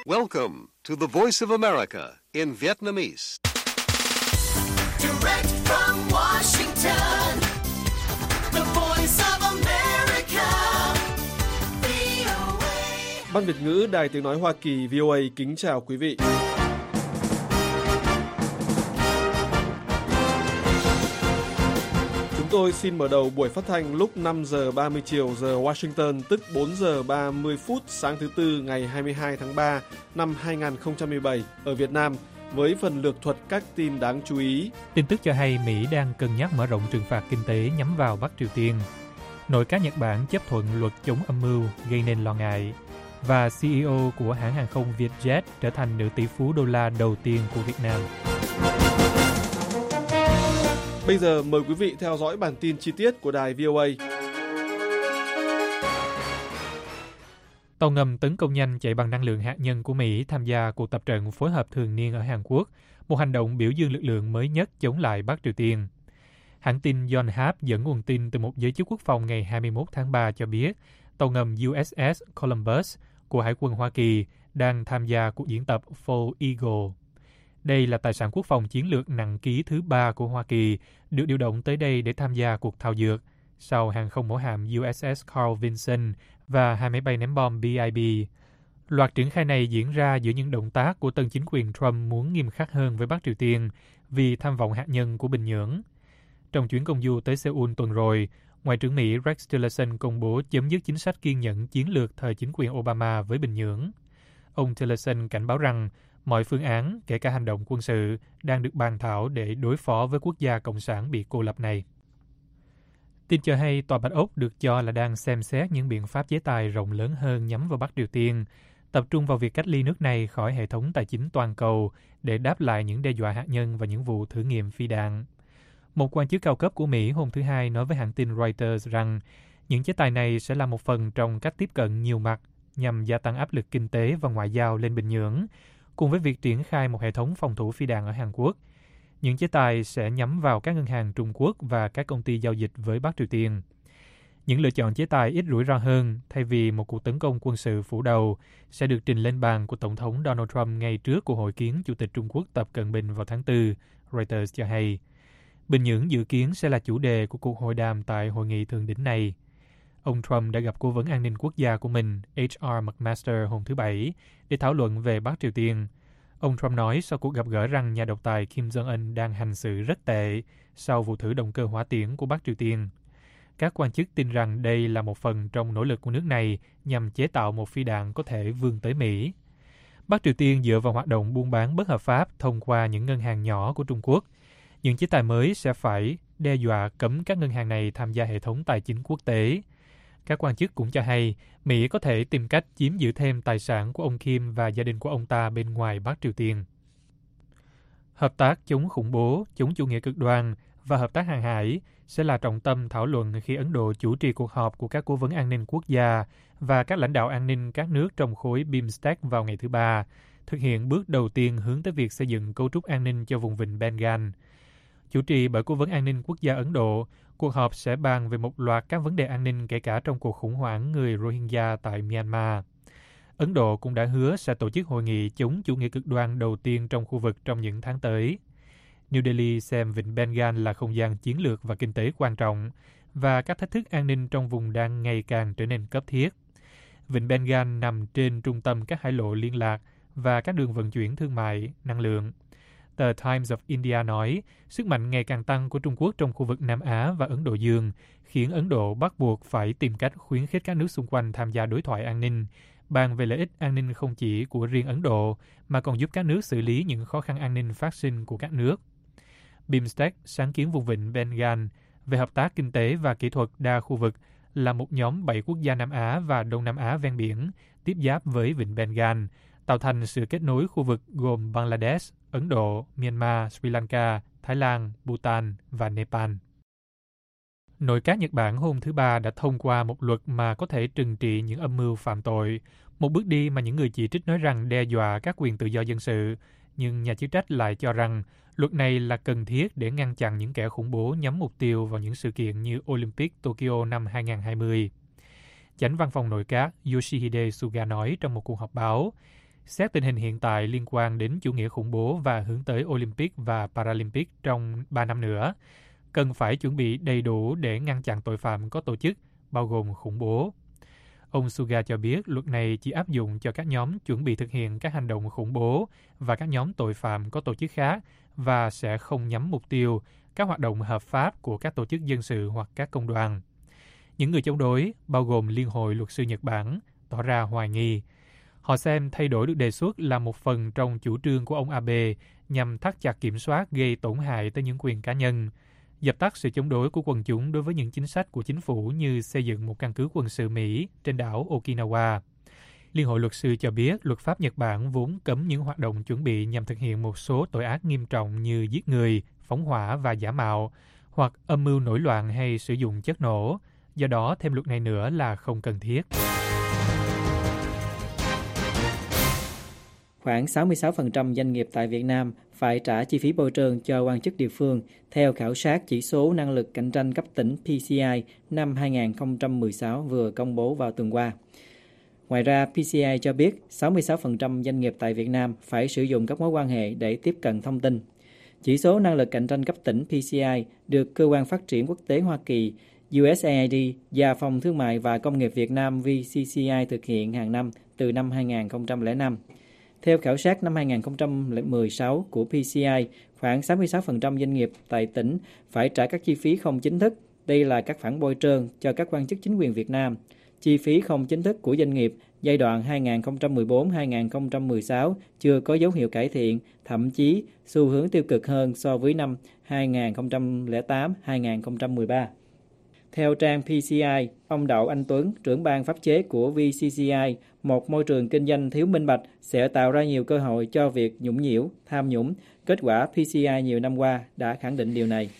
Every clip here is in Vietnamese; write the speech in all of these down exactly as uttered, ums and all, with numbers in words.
Welcome to the Voice of America in Vietnamese. Direct from Washington, the Voice of America, vê o a. Ban Việt ngữ Đài Tiếng nói Hoa Kỳ vê o a kính chào quý vị. Chúng tôi xin mở đầu buổi phát thanh lúc năm giờ ba mươi chiều giờ Washington, tức bốn giờ ba mươi phút sáng thứ Tư ngày hai mươi hai tháng ba năm hai nghìn không trăm mười bảy ở Việt Nam với phần lược thuật các tin đáng chú ý. Tin tức cho hay Mỹ đang cân nhắc mở rộng trừng phạt kinh tế nhắm vào Bắc Triều Tiên. Nội các Nhật Bản chấp thuận luật chống âm mưu gây nên lo ngại. Và xê e ô của hãng hàng không Vietjet trở thành nữ tỷ phú đô la đầu tiên của Việt Nam. Bây giờ mời quý vị theo dõi bản tin chi tiết của đài vê o a. Tàu ngầm tấn công nhanh chạy bằng năng lượng hạt nhân của Mỹ tham gia cuộc tập trận phối hợp thường niên ở Hàn Quốc, một hành động biểu dương lực lượng mới nhất chống lại Bắc Triều Tiên. Hãng tin Yonhap dẫn nguồn tin từ một giới chức quốc phòng ngày hai mươi mốt tháng ba cho biết tàu ngầm u ét ét Columbus của Hải quân Hoa Kỳ đang tham gia cuộc diễn tập Fall Eagle. Đây là tài sản quốc phòng chiến lược nặng ký thứ ba của Hoa Kỳ, được điều động tới đây để tham gia cuộc thao dượt, sau hàng không mẫu hạm u ét ét Carl Vinson và hai máy bay ném bom bê i bê. Loạt triển khai này diễn ra giữa những động tác của tân chính quyền Trump muốn nghiêm khắc hơn với Bắc Triều Tiên vì tham vọng hạt nhân của Bình Nhưỡng. Trong chuyến công du tới Seoul tuần rồi, Ngoại trưởng Mỹ Rex Tillerson công bố chấm dứt chính sách kiên nhẫn chiến lược thời chính quyền Obama với Bình Nhưỡng. Ông Tillerson cảnh báo rằng mọi phương án, kể cả hành động quân sự, đang được bàn thảo để đối phó với quốc gia cộng sản bị cô lập này. Tin cho hay Tòa Bạch Ốc được cho là đang xem xét những biện pháp chế tài rộng lớn hơn nhắm vào Bắc Triều Tiên, tập trung vào việc cách ly nước này khỏi hệ thống tài chính toàn cầu để đáp lại những đe dọa hạt nhân và những vụ thử nghiệm phi đạn. Một quan chức cao cấp của Mỹ hôm thứ Hai nói với hãng tin Reuters rằng những chế tài này sẽ là một phần trong cách tiếp cận nhiều mặt nhằm gia tăng áp lực kinh tế và ngoại giao lên Bình Nhưỡng, cùng với việc triển khai một hệ thống phòng thủ phi đạn ở Hàn Quốc. Những chế tài sẽ nhắm vào các ngân hàng Trung Quốc và các công ty giao dịch với Bắc Triều Tiên. Những lựa chọn chế tài ít rủi ro hơn thay vì một cuộc tấn công quân sự phủ đầu sẽ được trình lên bàn của Tổng thống Donald Trump ngay trước cuộc hội kiến Chủ tịch Trung Quốc Tập Cận Bình vào tháng tư, Reuters cho hay. Bình Nhưỡng dự kiến sẽ là chủ đề của cuộc hội đàm tại hội nghị thượng đỉnh này. Ông Trump đã gặp cố vấn an ninh quốc gia của mình, hát rờ McMaster, hôm thứ Bảy để thảo luận về Bắc Triều Tiên. Ông Trump nói sau cuộc gặp gỡ rằng nhà độc tài Kim Jong-un đang hành xử rất tệ sau vụ thử động cơ hỏa tiễn của Bắc Triều Tiên. Các quan chức tin rằng đây là một phần trong nỗ lực của nước này nhằm chế tạo một phi đạn có thể vươn tới Mỹ. Bắc Triều Tiên dựa vào hoạt động buôn bán bất hợp pháp thông qua những ngân hàng nhỏ của Trung Quốc. Những chế tài mới sẽ phải đe dọa cấm các ngân hàng này tham gia hệ thống tài chính quốc tế. Các quan chức cũng cho hay Mỹ có thể tìm cách chiếm giữ thêm tài sản của ông Kim và gia đình của ông ta bên ngoài Bắc Triều Tiên. Hợp tác chống khủng bố, chống chủ nghĩa cực đoan và hợp tác hàng hải sẽ là trọng tâm thảo luận khi Ấn Độ chủ trì cuộc họp của các cố vấn an ninh quốc gia và các lãnh đạo an ninh các nước trong khối BIMSTEC vào ngày thứ Ba, thực hiện bước đầu tiên hướng tới việc xây dựng cấu trúc an ninh cho vùng vịnh Bengal. Chủ trì bởi Cố vấn An ninh Quốc gia Ấn Độ, cuộc họp sẽ bàn về một loạt các vấn đề an ninh kể cả trong cuộc khủng hoảng người Rohingya tại Myanmar. Ấn Độ cũng đã hứa sẽ tổ chức hội nghị chống chủ nghĩa cực đoan đầu tiên trong khu vực trong những tháng tới. New Delhi xem vịnh Bengal là không gian chiến lược và kinh tế quan trọng, và các thách thức an ninh trong vùng đang ngày càng trở nên cấp thiết. Vịnh Bengal nằm trên trung tâm các hải lộ liên lạc và các đường vận chuyển thương mại, năng lượng. Tờ Times of India nói, sức mạnh ngày càng tăng của Trung Quốc trong khu vực Nam Á và Ấn Độ Dương khiến Ấn Độ bắt buộc phải tìm cách khuyến khích các nước xung quanh tham gia đối thoại an ninh, bàn về lợi ích an ninh không chỉ của riêng Ấn Độ, mà còn giúp các nước xử lý những khó khăn an ninh phát sinh của các nước. BIMSTEC, sáng kiến vùng vịnh Bengal, về hợp tác kinh tế và kỹ thuật đa khu vực, là một nhóm bảy quốc gia Nam Á và Đông Nam Á ven biển, tiếp giáp với vịnh Bengal, tạo thành sự kết nối khu vực gồm Bangladesh, Ấn Độ, Myanmar, Sri Lanka, Thái Lan, Bhutan và Nepal. Nội các Nhật Bản hôm thứ Ba đã thông qua một luật mà có thể trừng trị những âm mưu phạm tội, một bước đi mà những người chỉ trích nói rằng đe dọa các quyền tự do dân sự, nhưng nhà chức trách lại cho rằng luật này là cần thiết để ngăn chặn những kẻ khủng bố nhắm mục tiêu vào những sự kiện như Olympic Tokyo năm hai không hai không. Chánh văn phòng nội các Yoshihide Suga nói trong một cuộc họp báo, xét tình hình hiện tại liên quan đến chủ nghĩa khủng bố và hướng tới Olympic và Paralympic trong ba năm nữa, cần phải chuẩn bị đầy đủ để ngăn chặn tội phạm có tổ chức, bao gồm khủng bố. Ông Suga cho biết luật này chỉ áp dụng cho các nhóm chuẩn bị thực hiện các hành động khủng bố và các nhóm tội phạm có tổ chức khác và sẽ không nhắm mục tiêu các hoạt động hợp pháp của các tổ chức dân sự hoặc các công đoàn. Những người chống đối, bao gồm Liên hội Luật sư Nhật Bản, tỏ ra hoài nghi. Họ xem thay đổi được đề xuất là một phần trong chủ trương của ông Abe nhằm thắt chặt kiểm soát gây tổn hại tới những quyền cá nhân, dập tắt sự chống đối của quần chúng đối với những chính sách của chính phủ như xây dựng một căn cứ quân sự Mỹ trên đảo Okinawa. Liên hội luật sư cho biết luật pháp Nhật Bản vốn cấm những hoạt động chuẩn bị nhằm thực hiện một số tội ác nghiêm trọng như giết người, phóng hỏa và giả mạo, hoặc âm mưu nổi loạn hay sử dụng chất nổ. Do đó, thêm luật này nữa là không cần thiết. Khoảng sáu mươi sáu phần trăm doanh nghiệp tại Việt Nam phải trả chi phí bồi thường cho quan chức địa phương, theo khảo sát chỉ số năng lực cạnh tranh cấp tỉnh P C I năm hai không một sáu vừa công bố vào tuần qua. Ngoài ra, P C I cho biết sáu mươi sáu phần trăm doanh nghiệp tại Việt Nam phải sử dụng các mối quan hệ để tiếp cận thông tin. Chỉ số năng lực cạnh tranh cấp tỉnh P C I được Cơ quan Phát triển Quốc tế Hoa Kỳ U S A I D và Phòng Thương mại và Công nghiệp Việt Nam V C C I thực hiện hàng năm từ năm hai không không năm. Theo khảo sát năm hai không một sáu của P C I, khoảng sáu mươi sáu phần trăm doanh nghiệp tại tỉnh phải trả các chi phí không chính thức. Đây là các khoản bồi thường cho các quan chức chính quyền Việt Nam. Chi phí không chính thức của doanh nghiệp giai đoạn hai không một bốn đến hai không một sáu chưa có dấu hiệu cải thiện, thậm chí xu hướng tiêu cực hơn so với năm hai không không tám đến hai không một ba. Theo trang P C I, ông Đậu Anh Tuấn, trưởng ban pháp chế của V C C I, một môi trường kinh doanh thiếu minh bạch sẽ tạo ra nhiều cơ hội cho việc nhũng nhiễu, tham nhũng. Kết quả P C I nhiều năm qua đã khẳng định điều này.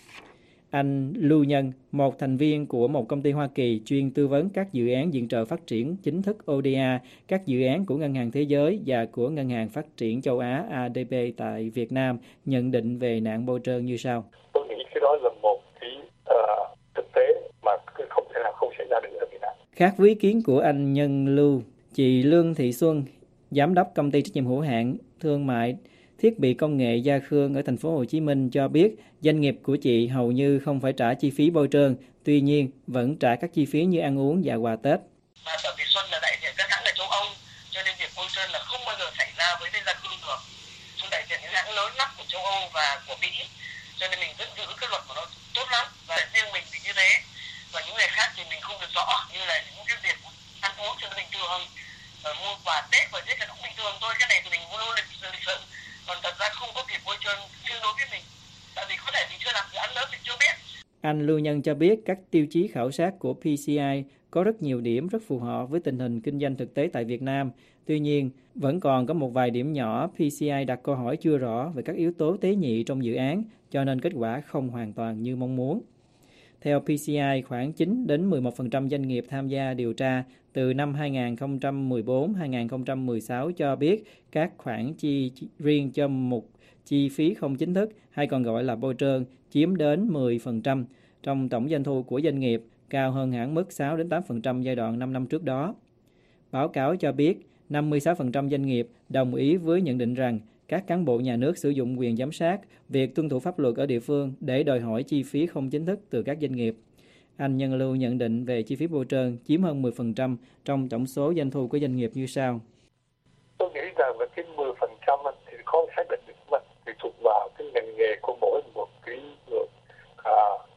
Anh Lưu Nhân, một thành viên của một công ty Hoa Kỳ chuyên tư vấn các dự án viện trợ phát triển chính thức O D A, các dự án của Ngân hàng Thế giới và của Ngân hàng Phát triển Châu Á A D B tại Việt Nam, nhận định về nạn bôi trơn như sau. Tôi nghĩ cái đó là một cái uh, thực tế mà không thể nào không xảy ra được ở Việt Nam. Khác với ý kiến của anh Nhân Lưu, chị Lương Thị Xuân, giám đốc công ty trách nhiệm hữu hạn thương mại thiết bị công nghệ Gia Khương ở thành phố Hồ Chí Minh cho biết doanh nghiệp của chị hầu như không phải trả chi phí bôi trơn, tuy nhiên vẫn trả các chi phí như ăn uống và quà Tết. Mà bởi vì Xuân là đại diện các hãng ở châu Âu, cho nên việc bôi trơn là không bao giờ xảy ra với Gia Khương được. Xuân đại diện những hãng lớn lắm của châu Âu và của Mỹ, cho nên mình vẫn giữ cái luật của nó tốt lắm. Và riêng mình thì như thế, và những người khác thì mình không được rõ, như là những cái việc ăn uống cho nó bình thường, rồi mua quà Tết và Tết là cũng bình thường thôi. Cái này thì mình mua lô lịch lịch sự. Còn thật ra không có việc bôi trơn riêng đối với mình, tại vì có thể mình chưa làm dự án lớn mình chưa biết. Anh Lưu Nhân cho biết các tiêu chí khảo sát của P C I có rất nhiều điểm rất phù hợp với tình hình kinh doanh thực tế tại Việt Nam. Tuy nhiên, vẫn còn có một vài điểm nhỏ P C I đặt câu hỏi chưa rõ về các yếu tố tế nhị trong dự án, cho nên kết quả không hoàn toàn như mong muốn. Theo P C I, khoảng chín đến mười một phần trăm doanh nghiệp tham gia điều tra từ năm hai không một bốn đến hai không một sáu cho biết các khoản chi riêng cho mục chi phí không chính thức hay còn gọi là bôi trơn chiếm đến mười phần trăm trong tổng doanh thu của doanh nghiệp, cao hơn hẳn mức sáu đến tám phần trăm giai đoạn năm năm trước đó. Báo cáo cho biết năm mươi sáu phần trăm doanh nghiệp đồng ý với nhận định rằng các cán bộ nhà nước sử dụng quyền giám sát việc tuân thủ pháp luật ở địa phương để đòi hỏi chi phí không chính thức từ các doanh nghiệp. Anh Nhân Lưu nhận định về chi phí bôi trơn chiếm hơn mười phần trăm trong tổng số doanh thu của doanh nghiệp như sau. Tôi nghĩ rằng là cái mười phần trăm thì khó xác định được, mà thì thuộc vào cái ngành nghề của mỗi một cái người à,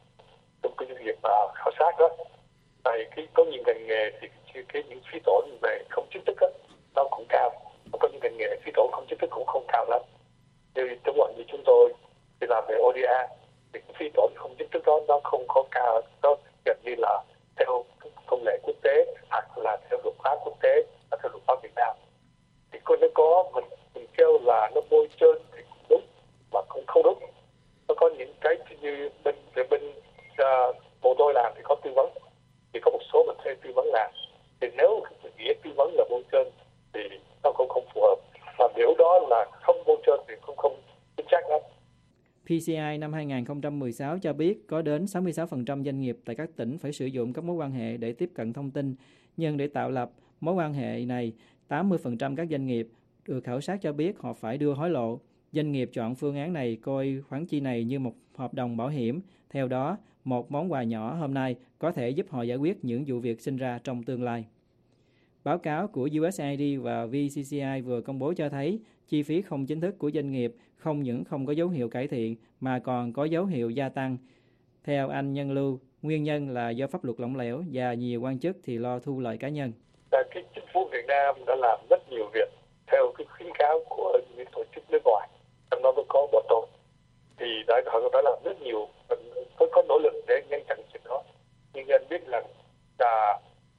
trong cái doanh nghiệp à, khảo sát đó. Tại cái có nhiều ngành nghề thì cái, cái những phí tổn về không chính thức đó, nó cũng cao. Có những ngành nghề phí tổn không chính thức cũng không cao lắm. Như trong bọn như chúng tôi thì làm về O D A thì cái phí tổn không chính thức đó nó không có cao, nó gần như là theo công nghệ quốc tế hoặc là theo luật pháp quốc tế và theo luật pháp Việt Nam. Thì có nó có mình mình kêu là nó bôi trơn thì cũng đúng mà cũng không đúng. Nó có những cái như bên về bên uh, bộ tôi làm thì có tư vấn, thì có một số mình thuê tư vấn làm. Thì nếu mình nghĩa tư vấn là bôi trơn thì nó cũng không phù hợp, và nếu đó là không bôi trơn thì cũng không chính xác lắm. P C I năm hai không một sáu cho biết có đến sáu mươi sáu phần trăm doanh nghiệp tại các tỉnh phải sử dụng các mối quan hệ để tiếp cận thông tin, nhưng để tạo lập mối quan hệ này, tám mươi phần trăm các doanh nghiệp được khảo sát cho biết họ phải đưa hối lộ. Doanh nghiệp chọn phương án này coi khoản chi này như một hợp đồng bảo hiểm. Theo đó, một món quà nhỏ hôm nay có thể giúp họ giải quyết những vụ việc sinh ra trong tương lai. Báo cáo của u ét a i đê và vê xê xê i vừa công bố cho thấy chi phí không chính thức của doanh nghiệp không những không có dấu hiệu cải thiện mà còn có dấu hiệu gia tăng. Theo anh Nhân Lưu, nguyên nhân là do pháp luật lỏng lẻo và nhiều quan chức thì lo thu lợi cá nhân. Cái chính phủ Việt Nam đã làm rất nhiều việc theo cái khuyến cáo của những tổ chức nước ngoài, trong đó có Bộ Tông, thì đã họ đã làm rất nhiều, có có nỗ lực để ngăn chặn chuyện đó. Nhưng anh biết là là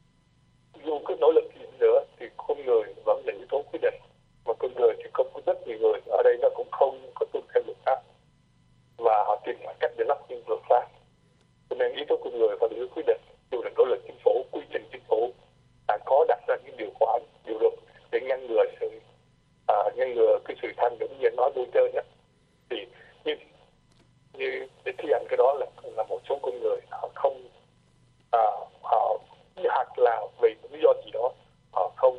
dù có nỗ lực gì nữa thì con người vẫn là yếu tố quyết định, mà con người thì không có rất nhiều người ở đây, nó cũng không có tuân theo luật pháp và họ tìm mọi cách để lách những luật pháp, cho nên yếu tố con người phải được quyết định. Dù là nỗ lực chính phủ, quy trình chính phủ đã có đặt ra những điều khoản, điều luật để ngăn ngừa sự à, ngăn ngừa cái sự tham nhũng như nói vui chơi nhất. Thì như như để thi hành cái đó là là một số con người họ không à, họ hoặc là vì lý do gì đó họ không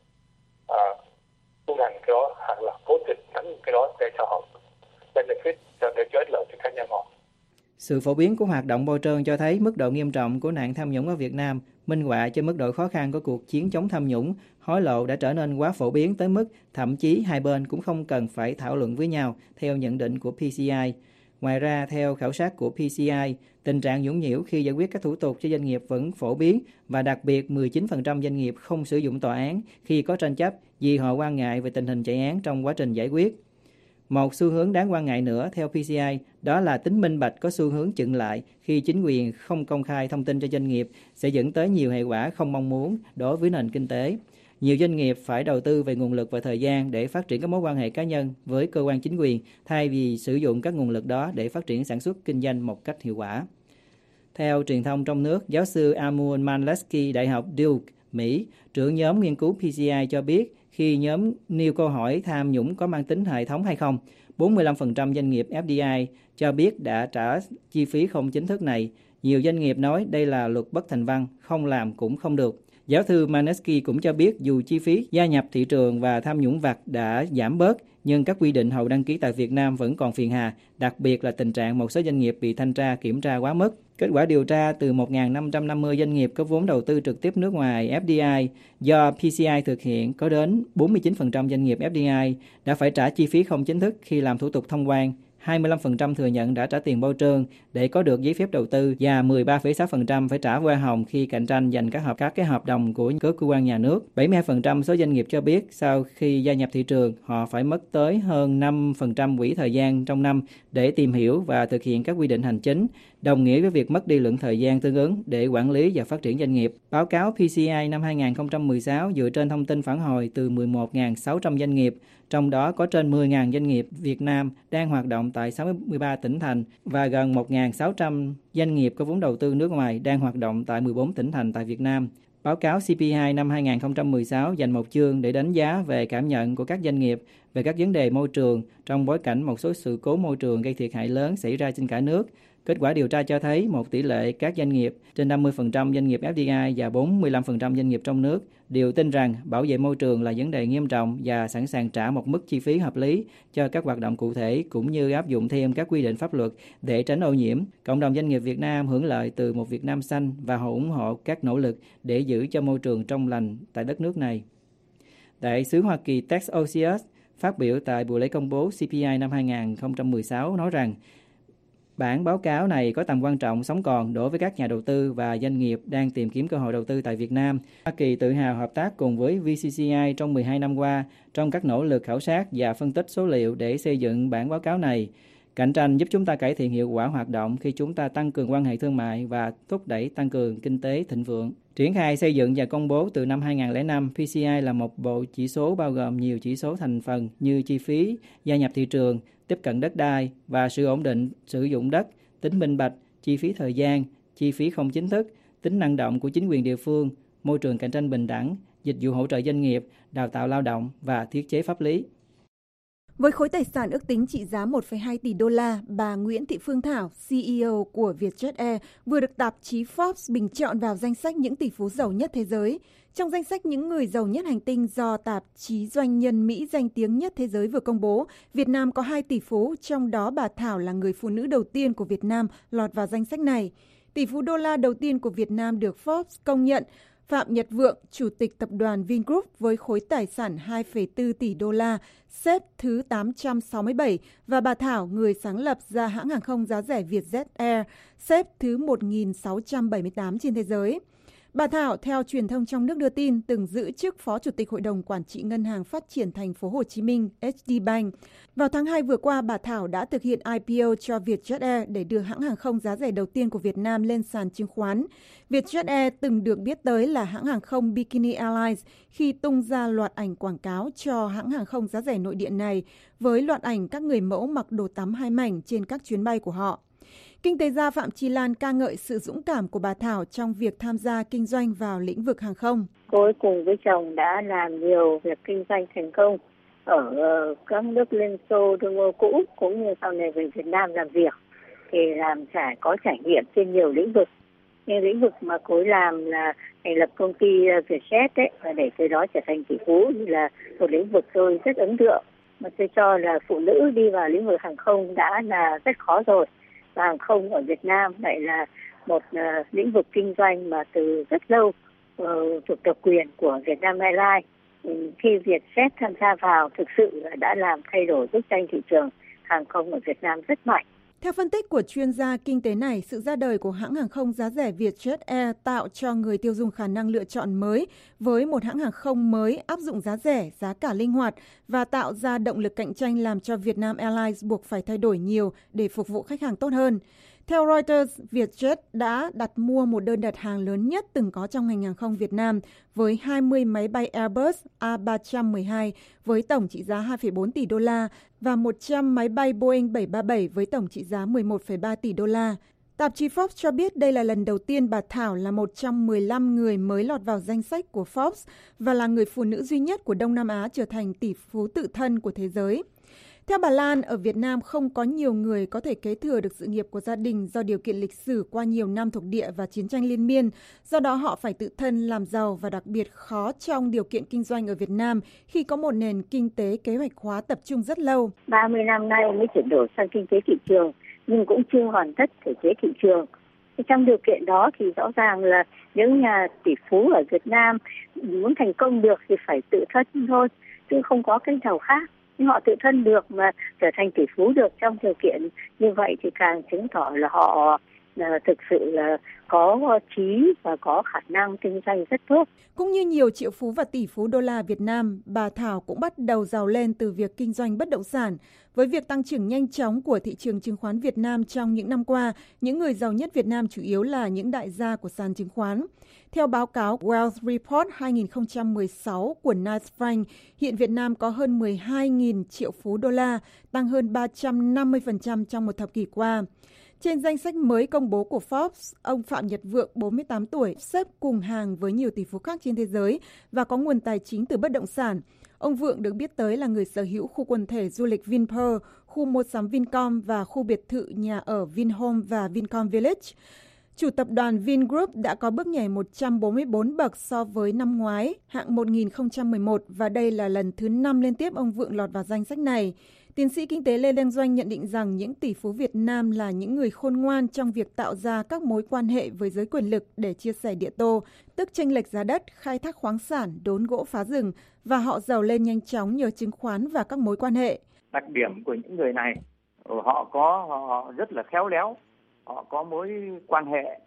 à, tuân hành cái đó, hoặc là cố tình tránh cái đó để cho họ benefit, để cho ích lợi cho cá nhân họ. Sự phổ biến của hoạt động bôi trơn cho thấy mức độ nghiêm trọng của nạn tham nhũng ở Việt Nam, minh họa cho mức độ khó khăn của cuộc chiến chống tham nhũng. Hối lộ đã trở nên quá phổ biến tới mức thậm chí hai bên cũng không cần phải thảo luận với nhau, theo nhận định của pê xê i. Ngoài ra, theo khảo sát của pê xê i, tình trạng nhũng nhiễu khi giải quyết các thủ tục cho doanh nghiệp vẫn phổ biến và đặc biệt mười chín phần trăm doanh nghiệp không sử dụng tòa án khi có tranh chấp vì họ quan ngại về tình hình chạy án trong quá trình giải quyết. Một xu hướng đáng quan ngại nữa theo pê xê i đó là tính minh bạch có xu hướng chững lại khi chính quyền không công khai thông tin cho doanh nghiệp sẽ dẫn tới nhiều hệ quả không mong muốn đối với nền kinh tế. Nhiều doanh nghiệp phải đầu tư về nguồn lực và thời gian để phát triển các mối quan hệ cá nhân với cơ quan chính quyền thay vì sử dụng các nguồn lực đó để phát triển sản xuất kinh doanh một cách hiệu quả. Theo truyền thông trong nước, giáo sư Amul Malesky, Đại học Duke, Mỹ, trưởng nhóm nghiên cứu pê xê i cho biết khi nhóm nêu câu hỏi tham nhũng có mang tính hệ thống hay không, bốn mươi lăm phần trăm doanh nghiệp ép đê i cho biết đã trả chi phí không chính thức này. Nhiều doanh nghiệp nói đây là luật bất thành văn, không làm cũng không được. Giáo sư Manesky cũng cho biết dù chi phí gia nhập thị trường và tham nhũng vặt đã giảm bớt, nhưng các quy định hậu đăng ký tại Việt Nam vẫn còn phiền hà, đặc biệt là tình trạng một số doanh nghiệp bị thanh tra kiểm tra quá mức. Kết quả điều tra từ một nghìn năm trăm năm mươi doanh nghiệp có vốn đầu tư trực tiếp nước ngoài ép đê i do pê xê i thực hiện, có đến bốn mươi chín phần trăm doanh nghiệp ép đê i đã phải trả chi phí không chính thức khi làm thủ tục thông quan. hai mươi lăm phần trăm thừa nhận đã trả tiền bôi trơn để có được giấy phép đầu tư và mười ba phẩy sáu phần trăm phải trả hoa hồng khi cạnh tranh giành các hợp các cái hợp đồng của cơ quan nhà nước. bảy mươi hai phần trăm số doanh nghiệp cho biết sau khi gia nhập thị trường, họ phải mất tới hơn năm phần trăm quỹ thời gian trong năm để tìm hiểu và thực hiện các quy định hành chính, đồng nghĩa với việc mất đi lượng thời gian tương ứng để quản lý và phát triển doanh nghiệp. Báo cáo pê xê i năm hai nghìn không trăm mười sáu dựa trên thông tin phản hồi từ mười một nghìn sáu trăm doanh nghiệp, trong đó có trên mười nghìn doanh nghiệp Việt Nam đang hoạt động tại sáu mươi ba tỉnh thành và gần một nghìn sáu trăm doanh nghiệp có vốn đầu tư nước ngoài đang hoạt động tại mười bốn tỉnh thành tại Việt Nam. Báo cáo xê pê hai năm hai nghìn không trăm mười sáu dành một chương để đánh giá về cảm nhận của các doanh nghiệp về các vấn đề môi trường trong bối cảnh một số sự cố môi trường gây thiệt hại lớn xảy ra trên cả nước. Kết quả điều tra cho thấy một tỷ lệ các doanh nghiệp trên năm mươi phần trăm doanh nghiệp ép đê i và bốn mươi lăm phần trăm doanh nghiệp trong nước đều tin rằng bảo vệ môi trường là vấn đề nghiêm trọng và sẵn sàng trả một mức chi phí hợp lý cho các hoạt động cụ thể cũng như áp dụng thêm các quy định pháp luật để tránh ô nhiễm. Cộng đồng doanh nghiệp Việt Nam hưởng lợi từ một Việt Nam xanh và họ ủng hộ các nỗ lực để giữ cho môi trường trong lành tại đất nước này. Đại sứ Hoa Kỳ Tex Osius phát biểu tại buổi lễ công bố xê pê i năm hai nghìn không trăm mười sáu nói rằng bản báo cáo này có tầm quan trọng sống còn đối với các nhà đầu tư và doanh nghiệp đang tìm kiếm cơ hội đầu tư tại Việt Nam. Hoa Kỳ tự hào hợp tác cùng với vê xê xê i trong mười hai năm qua trong các nỗ lực khảo sát và phân tích số liệu để xây dựng bản báo cáo này. Cạnh tranh giúp chúng ta cải thiện hiệu quả hoạt động khi chúng ta tăng cường quan hệ thương mại và thúc đẩy tăng cường kinh tế thịnh vượng. Triển khai xây dựng và công bố từ năm hai nghìn không trăm lẻ năm, pê xê i là một bộ chỉ số bao gồm nhiều chỉ số thành phần như chi phí, gia nhập thị trường, tiếp cận đất đai và sự ổn định sử dụng đất, tính minh bạch, chi phí thời gian, chi phí không chính thức, tính năng động của chính quyền địa phương, môi trường cạnh tranh bình đẳng, dịch vụ hỗ trợ doanh nghiệp, đào tạo lao động và thiết chế pháp lý. Với khối tài sản ước tính trị giá một phẩy hai tỷ đô la, bà Nguyễn Thị Phương Thảo, xê e ô của Vietjet Air, vừa được tạp chí Forbes bình chọn vào danh sách những tỷ phú giàu nhất thế giới. Trong danh sách những người giàu nhất hành tinh do tạp chí doanh nhân Mỹ danh tiếng nhất thế giới vừa công bố, Việt Nam có hai tỷ phú, trong đó bà Thảo là người phụ nữ đầu tiên của Việt Nam lọt vào danh sách này. Tỷ phú đô la đầu tiên của Việt Nam được Forbes công nhận, Phạm Nhật Vượng, chủ tịch tập đoàn Vingroup với khối tài sản hai phẩy bốn tỷ đô la, xếp thứ tám trăm sáu mươi bảy, và bà Thảo, người sáng lập ra hãng hàng không giá rẻ Vietjet Air, xếp thứ một nghìn sáu trăm bảy mươi tám trên thế giới. Bà Thảo, theo truyền thông trong nước đưa tin, từng giữ chức Phó Chủ tịch Hội đồng Quản trị Ngân hàng Phát triển Thành phố Hồ Chí Minh hát đê Bank. Vào tháng hai vừa qua, bà Thảo đã thực hiện i pê o cho Vietjet Air để đưa hãng hàng không giá rẻ đầu tiên của Việt Nam lên sàn chứng khoán. Vietjet Air từng được biết tới là hãng hàng không Bikini Airlines khi tung ra loạt ảnh quảng cáo cho hãng hàng không giá rẻ nội địa này với loạt ảnh các người mẫu mặc đồ tắm hai mảnh trên các chuyến bay của họ. Kinh tế gia Phạm Chi Lan ca ngợi sự dũng cảm của bà Thảo trong việc tham gia kinh doanh vào lĩnh vực hàng không. Cô ấy cùng với chồng đã làm nhiều việc kinh doanh thành công ở các nước Liên Xô, Đông Âu cũ, cũng như sau này về Việt Nam làm việc, thì làm trải có trải nghiệm trên nhiều lĩnh vực. Nhưng lĩnh vực mà cô ấy làm là thành lập công ty Vietjet ấy, và để từ đó trở thành tỷ phú là một lĩnh vực tôi rất ấn tượng. Mà tôi cho là phụ nữ đi vào lĩnh vực hàng không đã là rất khó rồi. Và hàng không ở Việt Nam lại là một uh, lĩnh vực kinh doanh mà từ rất lâu uh, thuộc độc quyền của Vietnam Airlines. Ừ, khi Vietjet tham gia vào thực sự đã làm thay đổi bức tranh thị trường hàng không ở Việt Nam rất mạnh. Theo phân tích của chuyên gia kinh tế này, sự ra đời của hãng hàng không giá rẻ Vietjet Air tạo cho người tiêu dùng khả năng lựa chọn mới với một hãng hàng không mới áp dụng giá rẻ, giá cả linh hoạt và tạo ra động lực cạnh tranh làm cho Vietnam Airlines buộc phải thay đổi nhiều để phục vụ khách hàng tốt hơn. Theo Reuters, Vietjet đã đặt mua một đơn đặt hàng lớn nhất từng có trong ngành hàng không Việt Nam với hai mươi máy bay Airbus A ba một hai với tổng trị giá hai phẩy bốn tỷ đô la và một trăm máy bay Boeing bảy ba bảy với tổng trị giá mười một phẩy ba tỷ đô la. Tạp chí Forbes cho biết đây là lần đầu tiên bà Thảo là một trong mười lăm người mới lọt vào danh sách của Forbes và là người phụ nữ duy nhất của Đông Nam Á trở thành tỷ phú tự thân của thế giới. Theo bà Lan, ở Việt Nam không có nhiều người có thể kế thừa được sự nghiệp của gia đình do điều kiện lịch sử qua nhiều năm thuộc địa và chiến tranh liên miên. Do đó họ phải tự thân làm giàu và đặc biệt khó trong điều kiện kinh doanh ở Việt Nam khi có một nền kinh tế kế hoạch hóa tập trung rất lâu. ba mươi năm nay mới chuyển đổi sang kinh tế thị trường nhưng cũng chưa hoàn tất thể chế thị trường. Trong điều kiện đó thì rõ ràng là những nhà tỷ phú ở Việt Nam muốn thành công được thì phải tự thân thôi, chứ không có kênh nào khác. Nhưng họ tự thân được mà trở thành tỷ phú được trong điều kiện như vậy thì càng chứng tỏ là họ là thực sự là có trí và có khả năng kinh doanh rất tốt. Cũng như nhiều triệu phú và tỷ phú đô la Việt Nam, bà Thảo cũng bắt đầu giàu lên từ việc kinh doanh bất động sản. Với việc tăng trưởng nhanh chóng của thị trường chứng khoán Việt Nam trong những năm qua, những người giàu nhất Việt Nam chủ yếu là những đại gia của sàn chứng khoán. Theo báo cáo Wealth Report hai không một sáu của Knight Frank, hiện Việt Nam có hơn mười hai nghìn triệu phú đô la, tăng hơn ba trăm năm mươi phần trăm trong một thập kỷ qua. Trên danh sách mới công bố của Forbes, ông Phạm Nhật Vượng, bốn mươi tám tuổi, xếp cùng hàng với nhiều tỷ phú khác trên thế giới và có nguồn tài chính từ bất động sản. Ông Vượng được biết tới là người sở hữu khu quần thể du lịch Vinpearl, khu mua sắm Vincom và khu biệt thự nhà ở Vinhome và Vincom Village. Chủ tập đoàn Vingroup đã có bước nhảy một trăm bốn mươi bốn bậc so với năm ngoái, hạng một nghìn không trăm mười một, và đây là lần thứ năm liên tiếp ông Vượng lọt vào danh sách này. Tiến sĩ kinh tế Lê Đăng Doanh nhận định rằng những tỷ phú Việt Nam là những người khôn ngoan trong việc tạo ra các mối quan hệ với giới quyền lực để chia sẻ địa tô, tức chênh lệch giá đất, khai thác khoáng sản, đốn gỗ phá rừng, và họ giàu lên nhanh chóng nhờ chứng khoán và các mối quan hệ. Đặc điểm của những người này, họ có họ rất là khéo léo, họ có mối quan hệ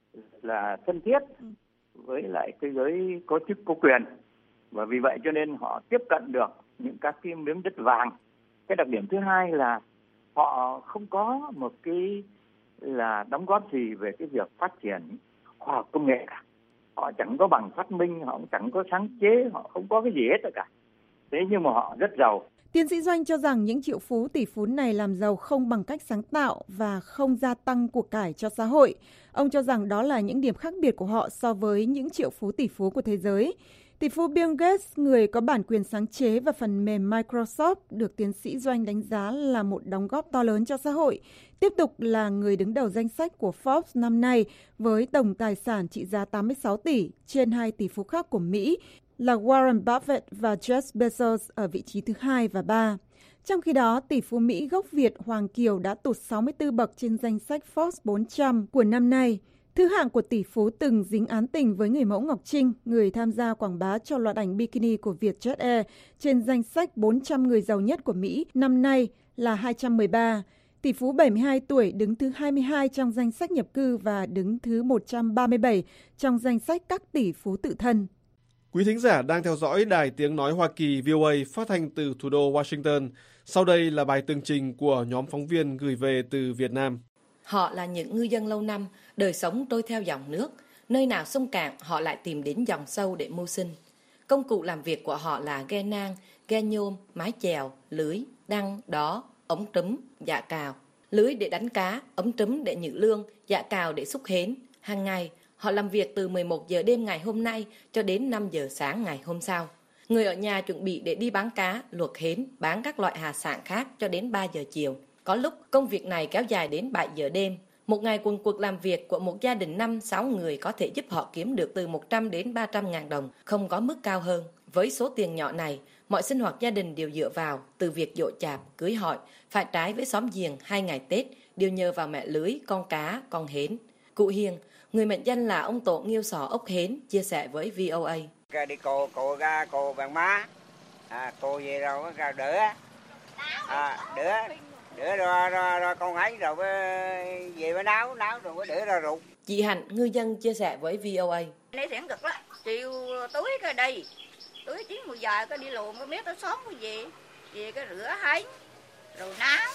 là thân thiết với lại cái giới có chức có quyền, và vì vậy cho nên họ tiếp cận được những các cái miếng đất vàng. Cái đặc điểm thứ hai là họ không có một cái là đóng góp gì về cái việc phát triển khoa học công nghệ cả. Họ chẳng có bằng phát minh, họ cũng chẳng có sáng chế, họ không có cái gì hết cả. Thế nhưng mà họ rất giàu. Tiến sĩ Doanh cho rằng những triệu phú tỷ phú này làm giàu không bằng cách sáng tạo và không gia tăng của cải cho xã hội. Ông cho rằng đó là những điểm khác biệt của họ so với những triệu phú tỷ phú của thế giới. Tỷ phú Bill Gates, người có bản quyền sáng chế và phần mềm Microsoft, được tiến sĩ Doanh đánh giá là một đóng góp to lớn cho xã hội, tiếp tục là người đứng đầu danh sách của Forbes năm nay với tổng tài sản trị giá tám mươi sáu tỷ, trên hai tỷ phú khác của Mỹ là Warren Buffett và Jeff Bezos ở vị trí thứ hai và ba. Trong khi đó, tỷ phú Mỹ gốc Việt Hoàng Kiều đã tụt sáu mươi tư bậc trên danh sách Forbes bốn trăm của năm nay. Thứ hạng của tỷ phú từng dính án tình với người mẫu Ngọc Trinh, người tham gia quảng bá cho loạt ảnh bikini của Vietjet Air trên danh sách bốn trăm người giàu nhất của Mỹ năm nay là hai trăm mười ba. Tỷ phú bảy mươi hai tuổi đứng thứ hai mươi hai trong danh sách nhập cư và đứng thứ một trăm ba mươi bảy trong danh sách các tỷ phú tự thân. Quý thính giả đang theo dõi Đài Tiếng Nói Hoa Kỳ vê o a phát thanh từ thủ đô Washington. Sau đây là bài tường trình của nhóm phóng viên gửi về từ Việt Nam. Họ là những ngư dân lâu năm, đời sống trôi theo dòng nước. Nơi nào sông cạn, họ lại tìm đến dòng sâu để mưu sinh. Công cụ làm việc của họ là ghe nang, ghe nhôm, mái chèo, lưới, đăng, đó, ống trúm, dạ cào. Lưới để đánh cá, ống trúm để nhự lương, dạ cào để xúc hến. Hàng ngày, họ làm việc từ mười một giờ đêm ngày hôm nay cho đến năm giờ sáng ngày hôm sau. Người ở nhà chuẩn bị để đi bán cá, luộc hến, bán các loại hải sản khác cho đến ba giờ chiều. Có lúc công việc này kéo dài đến bảy giờ đêm. Một ngày quần quật làm việc của một gia đình năm sáu người có thể giúp họ kiếm được từ một trăm đến ba trăm ngàn đồng, không có mức cao hơn. Với số tiền nhỏ này, mọi sinh hoạt gia đình đều dựa vào, từ việc giỗ chạp, cưới hỏi, phải trái với xóm giềng hai ngày Tết, đều nhờ vào mẹ lưới, con cá, con hến. Cụ Hiền, người mệnh danh là ông tổ nghêu sò ốc hến, chia sẻ với vê o a. Đi cô, cô ra, cô bằng má, à, cô về rồi ra đỡ, à, đỡ. Đỡ rồi, rồi, rồi con ấy rồi về với náo, náo rồi mới đỡ ra rụt. Chị Hạnh, ngư dân chia sẻ với vê o a. Nay thiện cực lắm, chiều túi cái đi, túi chín mùi dài cái đi luồn cái miết nó xóm cái gì, về cái rửa hấy, rồi náo.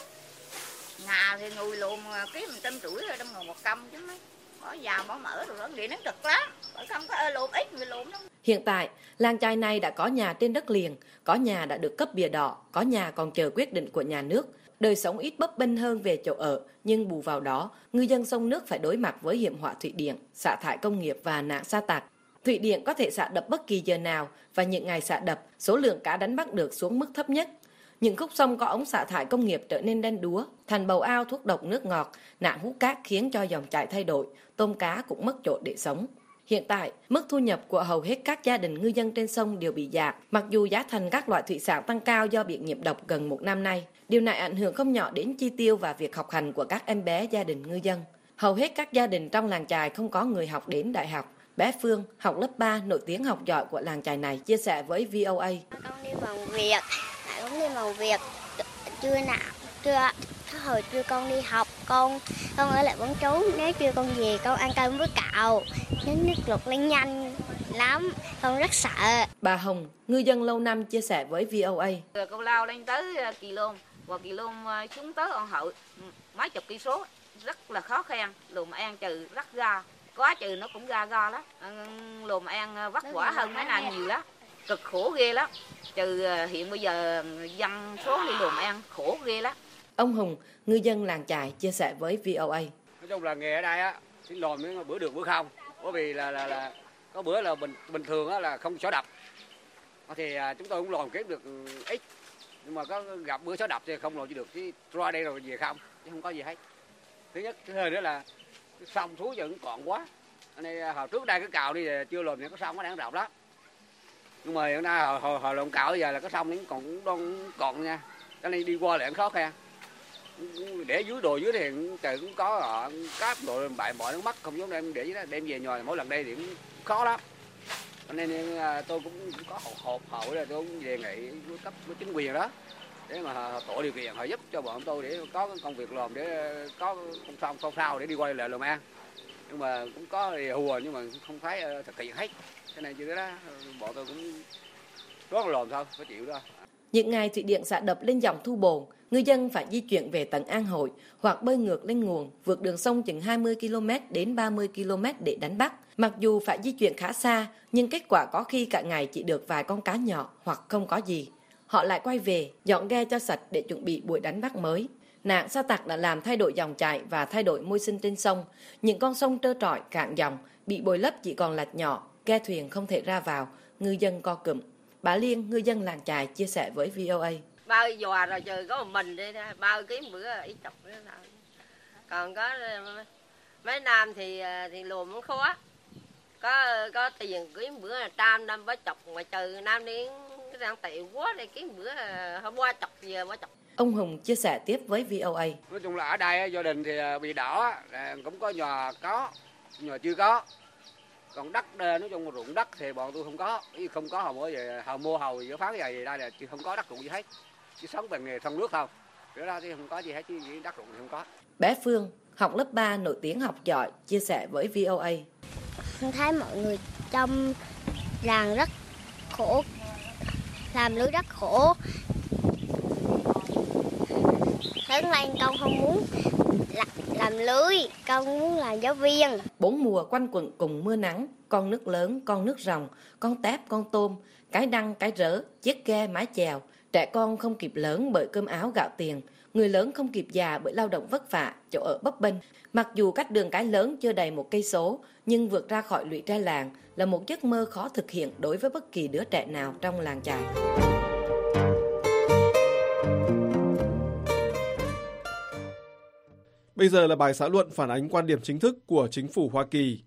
Ngà thì ngồi luồn kiếm một trăm rưỡi rồi đâm ngồi một căm chứ mấy. Bỏ vào bỏ mở rồi đó, vậy nó cực lắm, bởi không có ơ luồn ít người luồn đâu. Hiện tại, làng chài này đã có nhà trên đất liền, có nhà đã được cấp bìa đỏ, có nhà còn chờ quyết định của nhà nước. Đời sống ít bấp bênh hơn về chỗ ở, nhưng bù vào đó, ngư dân sông nước phải đối mặt với hiểm họa thủy điện, xả thải công nghiệp và nạn sa tạc. Thủy điện có thể xả đập bất kỳ giờ nào, và những ngày xả đập, số lượng cá đánh bắt được xuống mức thấp nhất. Những khúc sông có ống xả thải công nghiệp trở nên đen đúa, thành bầu ao thuốc độc nước ngọt, nạn hút cát khiến cho dòng chảy thay đổi, tôm cá cũng mất chỗ để sống. Hiện tại, mức thu nhập của hầu hết các gia đình ngư dân trên sông đều bị dạt, mặc dù giá thành các loại thủy sản tăng cao do bị nhiễm độc gần một năm nay. Điều này ảnh hưởng không nhỏ đến chi tiêu và việc học hành của các em bé gia đình ngư dân. Hầu hết các gia đình trong làng chài không có người học đến đại học. Bé Phương, học lớp ba, nổi tiếng học giỏi của làng chài này, chia sẻ với vê o a. Con đi bằng việc, con đi bằng việc, chưa nào, chưa, hồi trưa con đi học, con con ở lại bán trú, nếu trưa con về con ăn cơm với cậu, nếu nước lụt lên nhanh lắm, con rất sợ. Bà Hồng, ngư dân lâu năm chia sẻ với vê o a. Con lao lên tới kỳ lôn, và kỳ lôn xuống tới An Hội, mấy chục cây số, rất là khó khăn, lùm An trừ rất ga, quá trừ nó cũng ga ga lắm, lùm An vất vả hơn mấy năm nhiều lắm, cực khổ ghê lắm, trừ hiện bây giờ dân số đi lùm An khổ ghê lắm. Ông Hùng, ngư dân làng chài chia sẻ với vê o a. Nói chung là nghề ở đây á, xin lòm những bữa được bữa không, bởi vì là là là có bữa là bình bình thường á là không xóa đập, thì chúng tôi cũng lòm kiếm được ít, nhưng mà có gặp bữa xóa đập thì không lòm chỉ được, chứ ra đây rồi về không, chứ không có gì hết. Thứ nhất, thứ hai nữa là sông suối giờ cũng còn quá, nên hồi trước đây cái cào đi chưa lòm những cái sông nó đang rộng lắm, nhưng mà hiện nay hồi hồi, hồi lòm cào bây giờ là cái sông nó còn còn còn nha, cho nên đi qua lại khó khăn. Để dưới đồ dưới thì trời cũng có ở cáp đồ bại mọi nó mất, không giống đem để dưới đó đem về nhòi mỗi lần đây thì cũng khó lắm, cho nên tôi cũng có hộp hộp hội là tôi cũng đề nghị với cấp với chính quyền đó để mà tổ điều kiện họ giúp cho bọn tôi để có công việc làm, để có không sao không sao để đi quay lại làm ăn, nhưng mà cũng có thì hùa nhưng mà không thấy thực hiện hết, cho nên chứ đó bọn tôi cũng rất là làm thôi, phải chịu đó. Những ngày thủy điện xả đập lên dòng Thu Bồn, ngư dân phải di chuyển về tận An Hội hoặc bơi ngược lên nguồn, vượt đường sông chừng hai mươi ki lô mét đến ba mươi ki lô mét để đánh bắt. Mặc dù phải di chuyển khá xa, nhưng kết quả có khi cả ngày chỉ được vài con cá nhỏ hoặc không có gì. Họ lại quay về, dọn ghe cho sạch để chuẩn bị buổi đánh bắt mới. Nạn sa tạc đã làm thay đổi dòng chảy và thay đổi môi sinh trên sông. Những con sông trơ trọi, cạn dòng, bị bồi lấp chỉ còn lạch nhỏ, ghe thuyền không thể ra vào. ngư dân co cụm. Bà Liên, ngư dân làng chài, chia sẻ với vê o a. Bao dò rồi trời có một mình đi, bao kiếm bữa ít chục nữa thôi. Còn có mấy nam thì thì lùm cũng khó. Có có tiền kiếm bữa trăm năm bó chọc mà trời nam đi đang tệ quá để kiếm bữa không qua chọc giờ mới chọc. Ông Hùng chia sẻ tiếp với vê o a. Nói chung là ở đây gia đình thì bị đỏ, cũng có nhòa có, nhòa chưa có. Còn đất nói chung là ruộng đất thì bọn tôi không có, không có hầu mới về hầu mua hầu giữa phán vậy đây là không có đất ruộng gì hết, chỉ sống bằng nghề thông nước thôi. Cái đó thì không có gì hết, chứ đất ruộng thì không có. Bé Phương, học lớp ba, nổi tiếng học giỏi, chia sẻ với vê o a. Con thấy mọi người trong làng rất khổ, làm lưới rất khổ. Lớn lên con không muốn làm, làm lưới, con muốn làm giáo viên. Bốn mùa quanh quẩn cùng mưa nắng, con nước lớn, con nước ròng, con tép, con tôm, cái đăng, cái rỡ, chiếc ghe, mái chèo. Trẻ con không kịp lớn bởi cơm áo gạo tiền, người lớn không kịp già bởi lao động vất vả, chỗ ở bấp bênh. Mặc dù cách đường cái lớn chưa đầy một cây số, nhưng vượt ra khỏi lũy tre làng là một giấc mơ khó thực hiện đối với bất kỳ đứa trẻ nào trong làng chài. Bây giờ là bài xã luận phản ánh quan điểm chính thức của chính phủ Hoa Kỳ.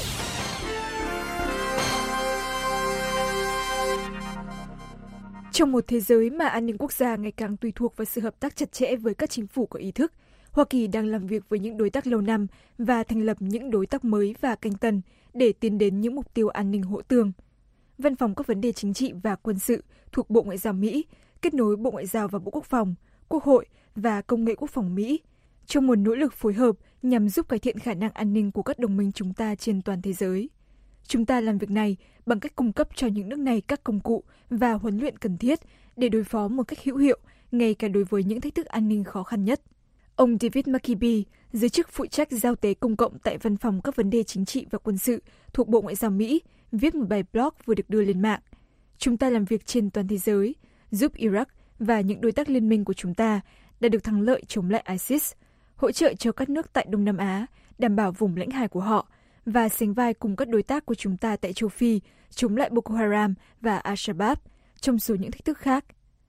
Trong một thế giới mà an ninh quốc gia ngày càng tùy thuộc vào sự hợp tác chặt chẽ với các chính phủ có ý thức, Hoa Kỳ đang làm việc với những đối tác lâu năm và thành lập những đối tác mới và canh tân để tiến đến những mục tiêu an ninh hỗ tương. Văn phòng các vấn đề chính trị và quân sự thuộc Bộ Ngoại giao Mỹ kết nối Bộ Ngoại giao và Bộ Quốc phòng, Quốc hội và Công nghệ Quốc phòng Mỹ trong một nỗ lực phối hợp nhằm giúp cải thiện khả năng an ninh của các đồng minh chúng ta trên toàn thế giới. Chúng ta làm việc này bằng cách cung cấp cho những nước này các công cụ và huấn luyện cần thiết để đối phó một cách hữu hiệu, ngay cả đối với những thách thức an ninh khó khăn nhất. Ông David McKibbe, giới chức phụ trách giao tế công cộng tại Văn phòng các vấn đề chính trị và quân sự thuộc Bộ Ngoại giao Mỹ, viết một bài blog vừa được đưa lên mạng. Chúng ta làm việc trên toàn thế giới, giúp Iraq và những đối tác liên minh của chúng ta đã được thắng lợi chống lại ISIS, hỗ trợ cho các nước tại Đông Nam Á, đảm bảo vùng lãnh hải của họ, và sánh vai cùng các đối tác của chúng ta tại châu Phi chống lại Boko Haram và Al-Shabaab, trong số những thách thức khác.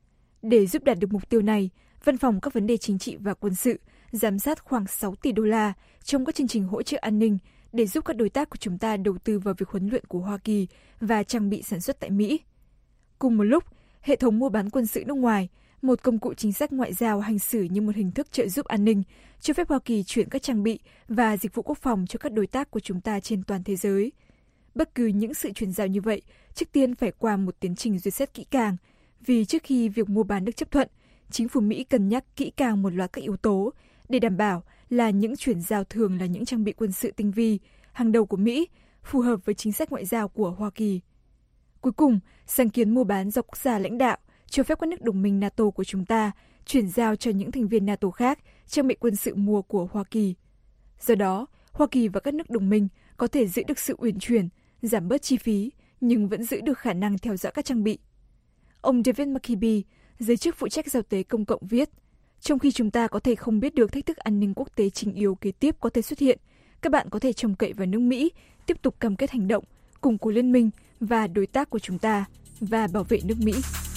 Để giúp đạt được mục tiêu này, Văn phòng các vấn đề chính trị và quân sự giám sát khoảng sáu tỷ đô la trong các chương trình hỗ trợ an ninh để giúp các đối tác của chúng ta đầu tư vào việc huấn luyện của Hoa Kỳ và trang bị sản xuất tại Mỹ. Cùng một lúc, hệ thống mua bán quân sự nước ngoài, một công cụ chính sách ngoại giao hành xử như một hình thức trợ giúp an ninh, cho phép Hoa Kỳ chuyển các trang bị và dịch vụ quốc phòng cho các đối tác của chúng ta trên toàn thế giới. Bất cứ những sự chuyển giao như vậy, trước tiên phải qua một tiến trình duyệt xét kỹ càng, vì trước khi việc mua bán được chấp thuận, chính phủ Mỹ cân nhắc kỹ càng một loạt các yếu tố để đảm bảo là những chuyển giao thường là những trang bị quân sự tinh vi, hàng đầu của Mỹ, phù hợp với chính sách ngoại giao của Hoa Kỳ. Cuối cùng, sáng kiến mua bán do quốc gia lãnh đạo cho phép các nước đồng minh NATO của chúng ta chuyển giao cho những thành viên NATO khác trang bị quân sự mua của Hoa Kỳ. Do đó, Hoa Kỳ và các nước đồng minh có thể giữ được sự uyển chuyển, giảm bớt chi phí, nhưng vẫn giữ được khả năng theo dõi các trang bị. Ông David McKibbe, giới chức phụ trách giao tế công cộng viết, trong khi chúng ta có thể không biết được thách thức an ninh quốc tế trình yếu kế tiếp có thể xuất hiện, các bạn có thể trông cậy vào nước Mỹ tiếp tục cam kết hành động, củng cố liên minh và đối tác của chúng ta và bảo vệ nước Mỹ.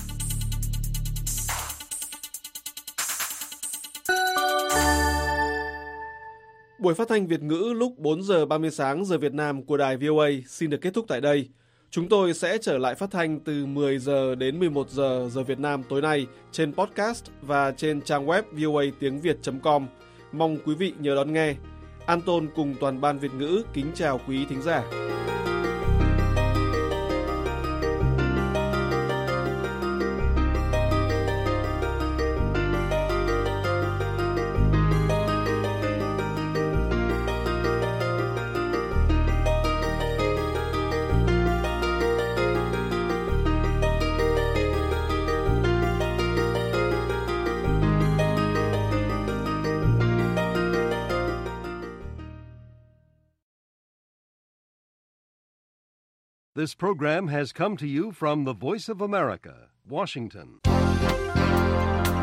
Buổi phát thanh Việt ngữ lúc bốn giờ ba mươi sáng giờ Việt Nam của đài vê o a xin được kết thúc tại đây. Chúng tôi sẽ trở lại phát thanh từ mười giờ đến mười một giờ giờ Việt Nam tối nay trên podcast và trên trang web voa tiếng việt chấm com. Mong quý vị nhớ đón nghe. An Tôn cùng toàn ban Việt ngữ kính chào quý thính giả. This program has come to you from the Voice of America, Washington.